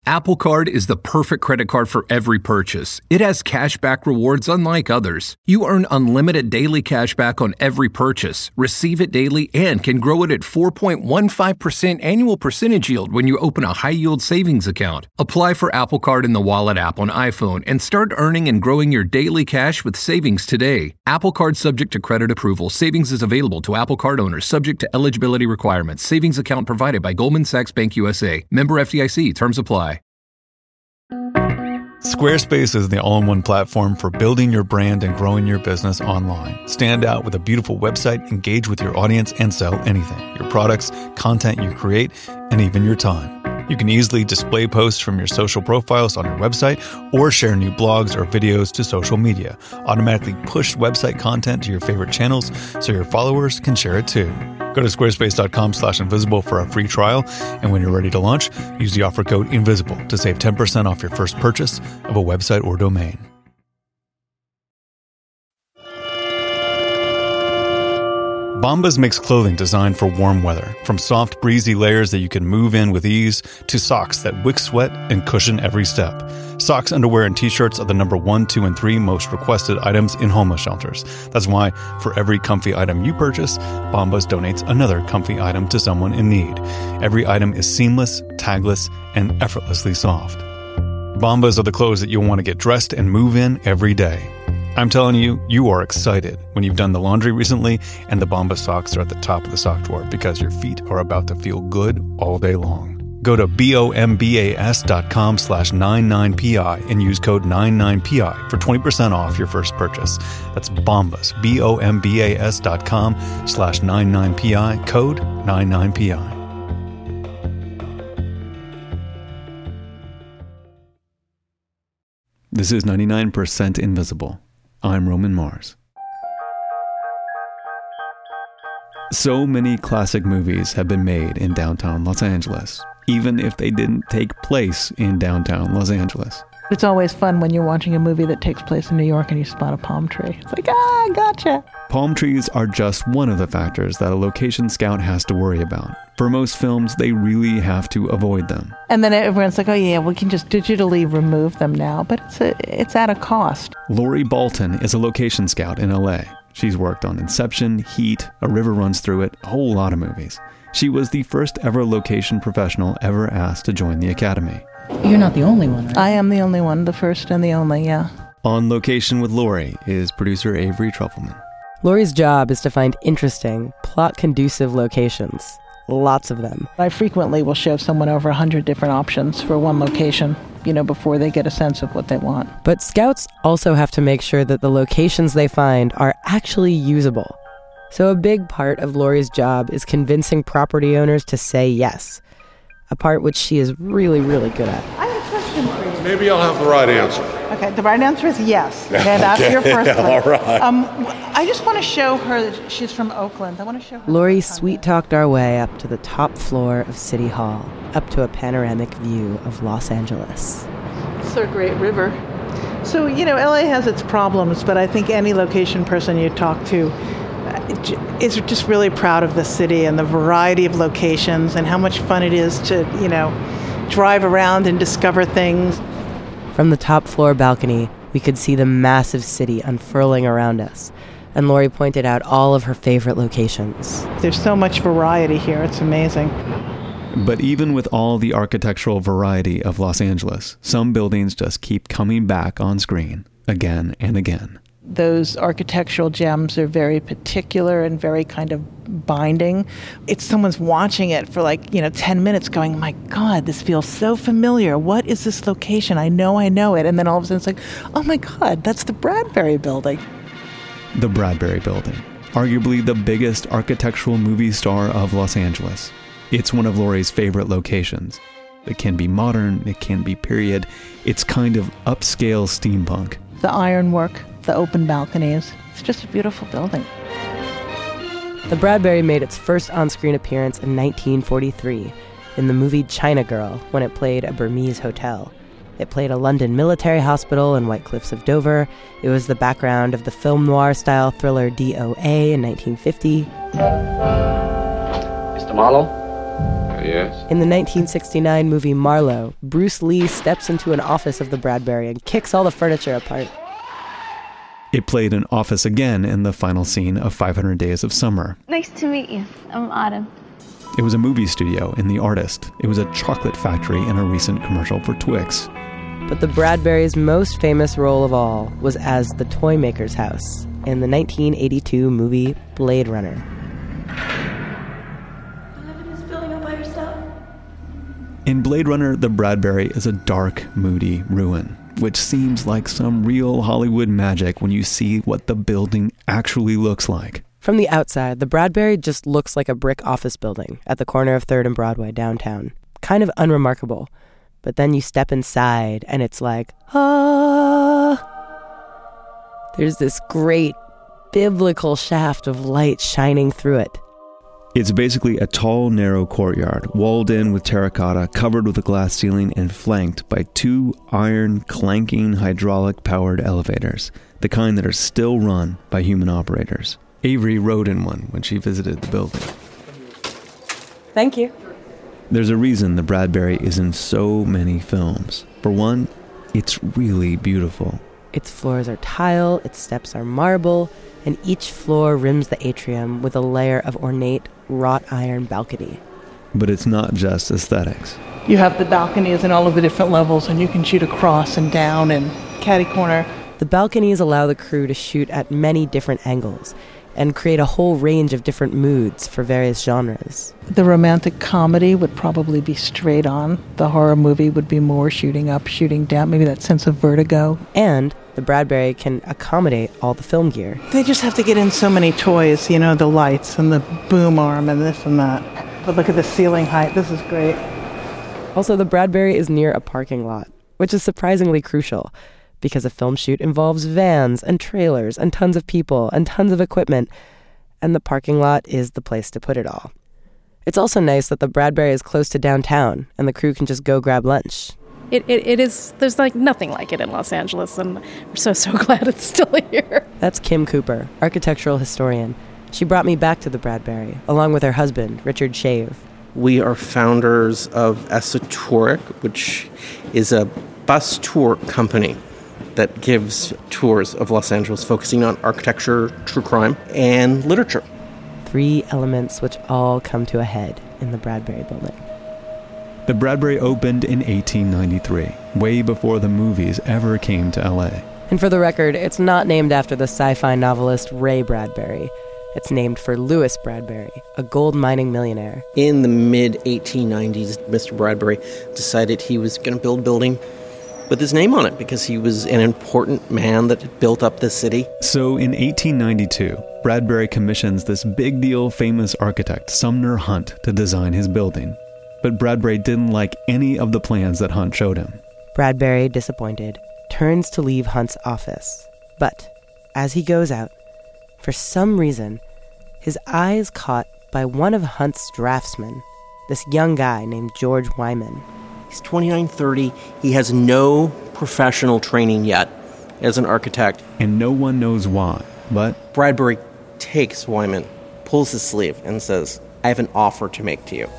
Apple Card is the perfect credit card for every purchase. It has cashback rewards unlike others. You earn unlimited daily cashback on every purchase, receive it daily, and can grow it at 4.15% annual percentage yield when you open a high-yield savings account. Apply for Apple Card in the Wallet app on iPhone and start earning and growing your daily cash with savings today. Apple Card subject to credit approval. Savings is available to Apple Card owners subject to eligibility requirements. Savings account provided by Goldman Sachs Bank USA. Member FDIC. Terms apply. Squarespace is the all-in-one platform for building your brand and growing your business online. Stand out with a beautiful website, engage with your audience, and sell anything. Your products, content you create, and even your time. You can easily display posts from your social profiles on your website or share new blogs or videos to social media. Automatically push website content to your favorite channels so your followers can share it too. Go to squarespace.com/invisible for a free trial, and when you're ready to launch, use the offer code INVISIBLE to save 10% off your first purchase of a website or domain. Bombas makes clothing designed for warm weather, from soft, breezy layers that you can move in with ease to socks that wick sweat and cushion every step. Socks, underwear, and t-shirts are the number 1, 2, and 3 most requested items in homeless shelters. That's why, for every comfy item you purchase, Bombas donates another comfy item to someone in need. Every item is seamless, tagless, and effortlessly soft. Bombas are the clothes that you'll want to get dressed and move in every day. I'm telling you, you are excited when you've done the laundry recently and the Bombas socks are at the top of the sock drawer because your feet are about to feel good all day long. Go to bombas.com/99PI and use code 99PI for 20% off your first purchase. That's Bombas, bombas.com/99PI, code 99PI. This is 99% Invisible. I'm Roman Mars. So many classic movies have been made in downtown Los Angeles, even if they didn't take place in downtown Los Angeles. It's always fun when you're watching a movie that takes place in New York and you spot a palm tree. It's like, gotcha. Palm trees are just one of the factors that a location scout has to worry about. For most films, they really have to avoid them. And then everyone's like, oh yeah, we can just digitally remove them now, but it's at a cost. Lori Bolton is a location scout in LA. She's worked on Inception, Heat, A River Runs Through It, a whole lot of movies. She was the first ever location professional ever asked to join the Academy. You're not the only one, right? I am the only one, the first and the only, yeah. On Location with Lori is producer Avery Trufelman. Lori's job is to find interesting, plot-conducive locations. Lots of them. I frequently will show someone over 100 different options for one location, before they get a sense of what they want. But scouts also have to make sure that the locations they find are actually usable. So a big part of Lori's job is convincing property owners to say yes, a part which she is really, really good at. I have a question for you. Maybe I'll have the right answer. Okay, the right answer is yes. Okay, that's your first one. All right. I just want to show her that she's from Oakland. I want to show her. Lori sweet-talked our way up to the top floor of City Hall, up to a panoramic view of Los Angeles. It's a great river. So, LA has its problems, but I think any location person you talk to is just really proud of the city and the variety of locations and how much fun it is to, drive around and discover things. From the top floor balcony, we could see the massive city unfurling around us, and Lori pointed out all of her favorite locations. There's so much variety here, it's amazing. But even with all the architectural variety of Los Angeles, some buildings just keep coming back on screen again and again. Those architectural gems are very particular and very kind of binding. It's someone's watching it for 10 minutes going, my God, this feels so familiar. What is this location? I know it. And then all of a sudden it's like, oh my God, that's the Bradbury Building. The Bradbury Building, arguably the biggest architectural movie star of Los Angeles. It's one of Lori's favorite locations. It can be modern, it can be period. It's kind of upscale steampunk. The ironwork, the open balconies. It's just a beautiful building. The Bradbury made its first on-screen appearance in 1943 in the movie China Girl when it played a Burmese hotel. It played a London military hospital in White Cliffs of Dover. It was the background of the film noir-style thriller DOA in 1950. Mr. Marlowe? Yes? In the 1969 movie Marlowe, Bruce Lee steps into an office of the Bradbury and kicks all the furniture apart. It played an office again in the final scene of 500 Days of Summer. Nice to meet you. I'm Autumn. It was a movie studio in The Artist. It was a chocolate factory in a recent commercial for Twix. But the Bradburys' most famous role of all was as the toy maker's house in the 1982 movie Blade Runner. In Blade Runner, the Bradbury is a dark, moody ruin, which seems like some real Hollywood magic when you see what the building actually looks like. From the outside, the Bradbury just looks like a brick office building at the corner of 3rd and Broadway downtown. Kind of unremarkable. But then you step inside and it's like, ah! There's this great biblical shaft of light shining through it. It's basically a tall, narrow courtyard, walled in with terracotta, covered with a glass ceiling, and flanked by 2 iron, clanking, hydraulic-powered elevators, the kind that are still run by human operators. Avery rode in one when she visited the building. Thank you. There's a reason the Bradbury is in so many films. For one, it's really beautiful. Its floors are tile, its steps are marble, and each floor rims the atrium with a layer of ornate wrought iron balcony. But it's not just aesthetics. You have the balconies in all of the different levels, and you can shoot across and down and catty corner. The balconies allow the crew to shoot at many different angles and create a whole range of different moods for various genres. The romantic comedy would probably be straight on. The horror movie would be more shooting up, shooting down, maybe that sense of vertigo. And the Bradbury can accommodate all the film gear. They just have to get in so many toys, you know, the lights and the boom arm and this and that. But look at the ceiling height. This is great. Also, the Bradbury is near a parking lot, which is surprisingly crucial because a film shoot involves vans and trailers and tons of people and tons of equipment, and the parking lot is the place to put it all. It's also nice that the Bradbury is close to downtown and the crew can just go grab lunch. It is, there's like nothing like it in Los Angeles, and we're so glad it's still here. That's Kim Cooper, architectural historian. She brought me back to the Bradbury, along with her husband, Richard Shave. We are founders of Esotouric, which is a bus tour company that gives tours of Los Angeles focusing on architecture, true crime, and literature. 3 elements which all come to a head in the Bradbury building. The Bradbury opened in 1893, way before the movies ever came to LA. And for the record, it's not named after the sci-fi novelist Ray Bradbury. It's named for Louis Bradbury, a gold mining millionaire. In the mid-1890s, Mr. Bradbury decided he was going to build a building with his name on it because he was an important man that had built up the city. So in 1892, Bradbury commissions this big deal famous architect, Sumner Hunt, to design his building. But Bradbury didn't like any of the plans that Hunt showed him. Bradbury, disappointed, turns to leave Hunt's office. But as he goes out, for some reason, his eye is caught by one of Hunt's draftsmen, this young guy named George Wyman. He's 29, 30. He has no professional training yet as an architect. And no one knows why, but Bradbury takes Wyman, pulls his sleeve, and says, I have an offer to make to you.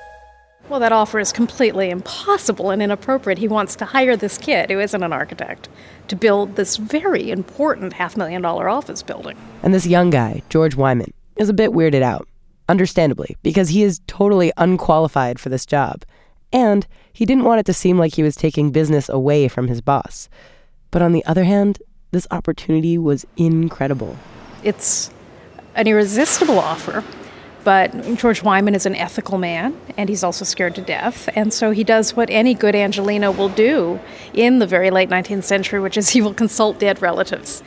Well, that offer is completely impossible and inappropriate. He wants to hire this kid, who isn't an architect, to build this very important $500,000 office building. And this young guy, George Wyman, is a bit weirded out, understandably, because he is totally unqualified for this job. And he didn't want it to seem like he was taking business away from his boss. But on the other hand, this opportunity was incredible. It's an irresistible offer, but George Wyman is an ethical man, and he's also scared to death, and so he does what any good Angelino will do in the very late 19th century, which is he will consult dead relatives.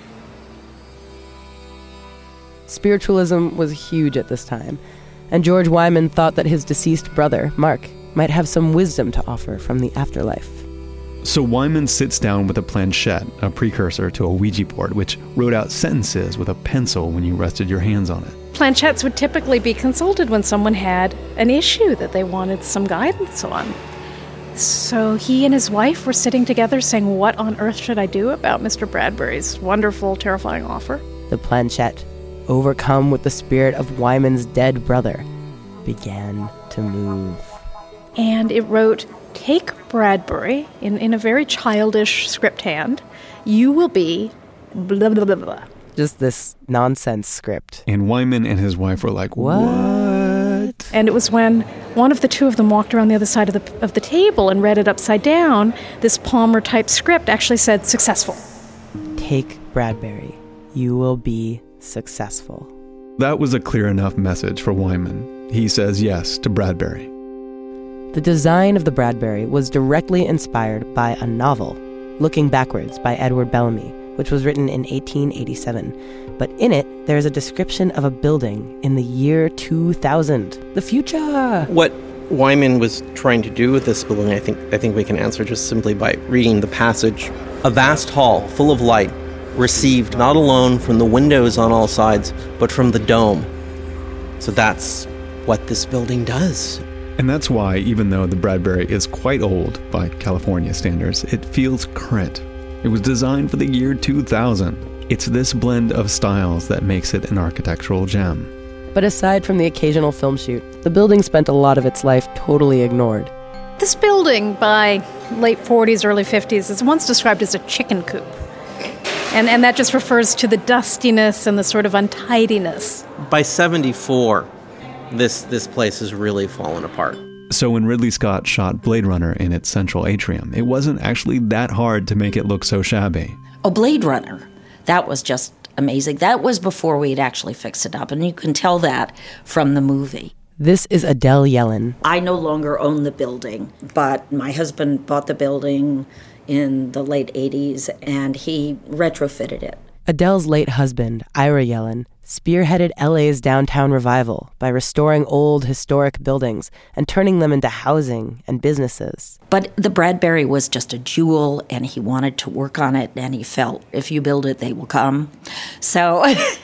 Spiritualism was huge at this time, and George Wyman thought that his deceased brother, Mark, might have some wisdom to offer from the afterlife. So Wyman sits down with a planchette, a precursor to a Ouija board, which wrote out sentences with a pencil when you rested your hands on it. Planchettes would typically be consulted when someone had an issue that they wanted some guidance on. So he and his wife were sitting together saying, what on earth should I do about Mr. Bradbury's wonderful, terrifying offer? The planchette, overcome with the spirit of Wyman's dead brother, began to move. And it wrote, "Take Bradbury," in a very childish script hand. "You will be blah, blah, blah, blah." Just this nonsense script. And Wyman and his wife were like, what? And it was when one of the two of them walked around the other side of the table and read it upside down, this Palmer-type script actually said, "Successful." Take Bradbury. You will be successful. That was a clear enough message for Wyman. He says yes to Bradbury. The design of the Bradbury was directly inspired by a novel, Looking Backwards by Edward Bellamy, which was written in 1887. But in it, there is a description of a building in the year 2000. The future! What Wyman was trying to do with this building, I think we can answer just simply by reading the passage. "A vast hall full of light, received not alone from the windows on all sides, but from the dome." So that's what this building does. And that's why, even though the Bradbury is quite old by California standards, it feels current. It was designed for the year 2000. It's this blend of styles that makes it an architectural gem. But aside from the occasional film shoot, the building spent a lot of its life totally ignored. This building, by late 40s, early 50s, is once described as a chicken coop. And that just refers to the dustiness and the sort of untidiness. By 74, this place has really fallen apart. So when Ridley Scott shot Blade Runner in its central atrium, it wasn't actually that hard to make it look so shabby. Oh, Blade Runner. That was just amazing. That was before we'd actually fixed it up, and you can tell that from the movie. This is Adele Yellen. I no longer own the building, but my husband bought the building in the late 80s, and he retrofitted it. Adele's late husband, Ira Yellen, spearheaded LA's downtown revival by restoring old historic buildings and turning them into housing and businesses. But the Bradbury was just a jewel, and he wanted to work on it, and he felt, if you build it, they will come. So,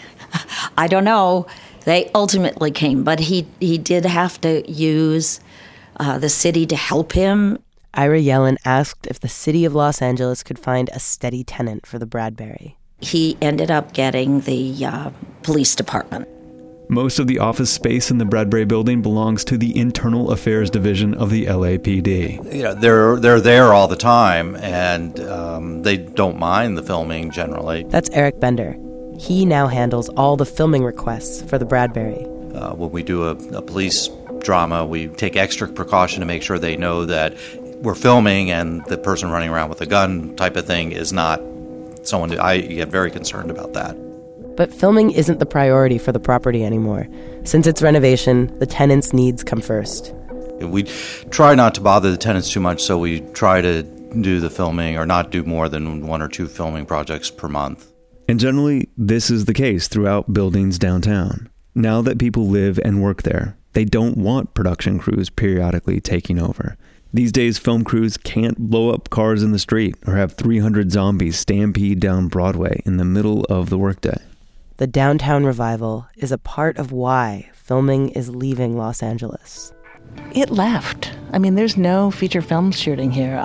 I don't know. They ultimately came, but he did have to use the city to help him. Ira Yellen asked if the city of Los Angeles could find a steady tenant for the Bradbury. He ended up getting the police department. Most of the office space in the Bradbury building belongs to the Internal Affairs Division of the LAPD. You know, they're there all the time, and they don't mind the filming generally. That's Eric Bender. He now handles all the filming requests for the Bradbury. When we do a police drama, we take extra precaution to make sure they know that we're filming and the person running around with a gun type of thing is not someone. I get very concerned about that. But filming isn't the priority for the property anymore. Since its renovation, the tenants' needs come first. We try not to bother the tenants too much, so we try to do the filming or not do more than 1 or 2 filming projects per month. And generally, this is the case throughout buildings downtown. Now that people live and work there, they don't want production crews periodically taking over. These days, film crews can't blow up cars in the street or have 300 zombies stampede down Broadway in the middle of the workday. The downtown revival is a part of why filming is leaving Los Angeles. It left. I mean, there's no feature film shooting here.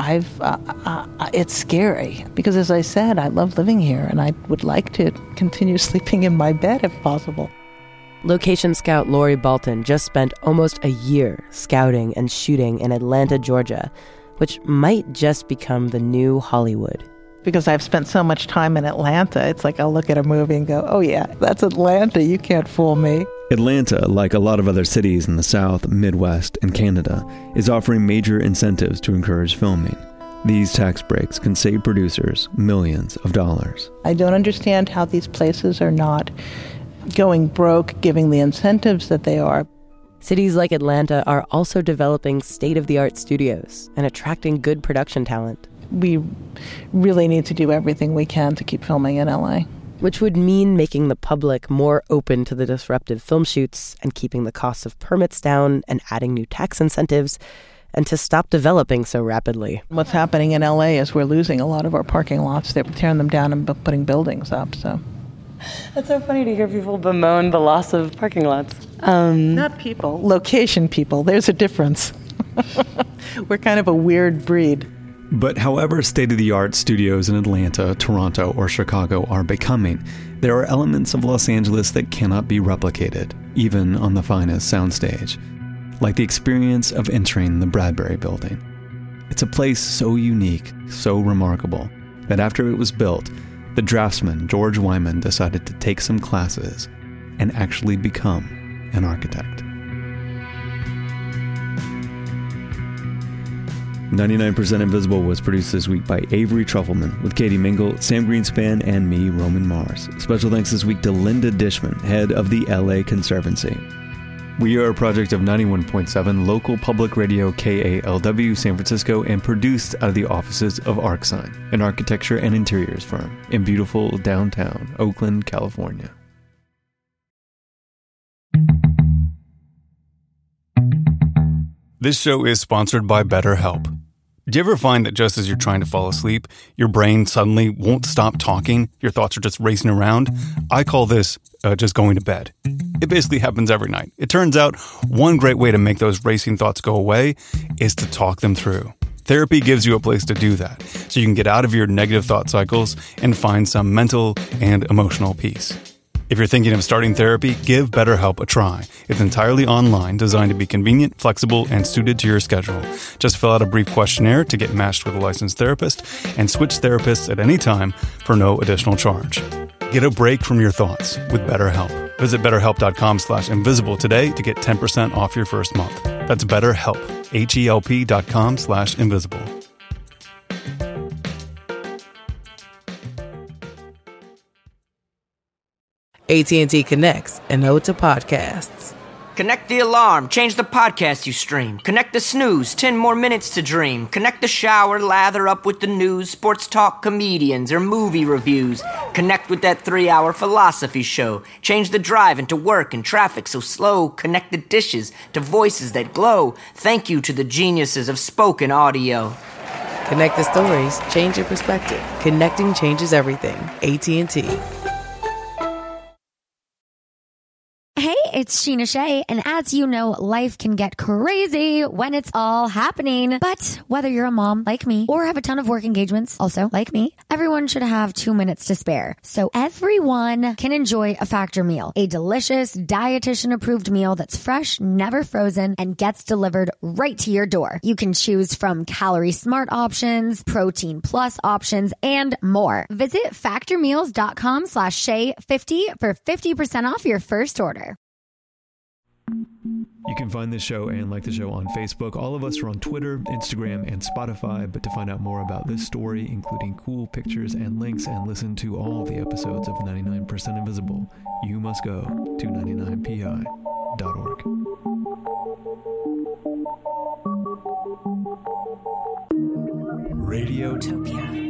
It's scary because, as I said, I love living here and I would like to continue sleeping in my bed if possible. Location scout Lori Balton just spent almost a year scouting and shooting in Atlanta, Georgia, which might just become the new Hollywood. Because I've spent so much time in Atlanta, it's like I'll look at a movie and go, oh yeah, that's Atlanta, you can't fool me. Atlanta, like a lot of other cities in the South, Midwest, and Canada, is offering major incentives to encourage filming. These tax breaks can save producers millions of dollars. I don't understand how these places are not going broke, giving the incentives that they are. Cities like Atlanta are also developing state-of-the-art studios and attracting good production talent. We really need to do everything we can to keep filming in LA. Which would mean making the public more open to the disruptive film shoots and keeping the costs of permits down and adding new tax incentives and to stop developing so rapidly. What's happening in LA is we're losing a lot of our parking lots. They're tearing them down and putting buildings up, so. That's so funny to hear people bemoan the loss of parking lots. Not people, location people. There's a difference. We're kind of a weird breed. But however state-of-the-art studios in Atlanta, Toronto, or Chicago are becoming, there are elements of Los Angeles that cannot be replicated, even on the finest soundstage. like the experience of entering the Bradbury Building. It's a place so unique, so remarkable, that after it was built, the draftsman George Wyman decided to take some classes and actually become an architect. 99% Invisible was produced this week by Avery Trufelman, with Katie Mingle, Sam Greenspan, and me, Roman Mars. Special thanks this week to Linda Dishman, head of the LA Conservancy. We are a project of 91.7 local public radio KALW San Francisco and produced out of the offices of ArcSign, an architecture and interiors firm in beautiful downtown Oakland, California. This show is sponsored by BetterHelp. Do you ever find that just as you're trying to fall asleep, your brain suddenly won't stop talking? Your thoughts are just racing around? I call this just going to bed. It basically happens every night. It turns out one great way to make those racing thoughts go away is to talk them through. Therapy gives you a place to do that, so you can get out of your negative thought cycles and find some mental and emotional peace. If you're thinking of starting therapy, give BetterHelp a try. It's entirely online, designed to be convenient, flexible, and suited to your schedule. Just fill out a brief questionnaire to get matched with a licensed therapist and switch therapists at any time for no additional charge. Get a break from your thoughts with BetterHelp. Visit BetterHelp.com/invisible today to get 10% off your first month. That's BetterHelp, HELP.com/invisible. AT&T connects an ode to podcasts. Connect the alarm, change the podcast you stream. Connect the snooze, 10 more minutes to dream. Connect the shower, lather up with the news, sports talk, comedians, or movie reviews. Connect with that 3-hour philosophy show. Change the drive into work and traffic so slow. Connect the dishes to voices that glow. Thank you to the geniuses of spoken audio. Connect the stories, change your perspective. Connecting changes everything. AT&T. Hey, it's Sheena Shea, and as you know, life can get crazy when it's all happening. But whether you're a mom like me or have a ton of work engagements, also like me, everyone should have 2 minutes to spare. So everyone can enjoy a Factor meal, a delicious, dietitian-approved meal that's fresh, never frozen, and gets delivered right to your door. You can choose from calorie-smart options, protein plus options, and more. Visit factormeals.com/Shay50 for 50% off your first order. You can find this show and like the show on Facebook. All of us are on Twitter, Instagram, and Spotify. But to find out more about this story, including cool pictures and links, and listen to all the episodes of 99% Invisible, you must go to 99pi.org. Radiotopia.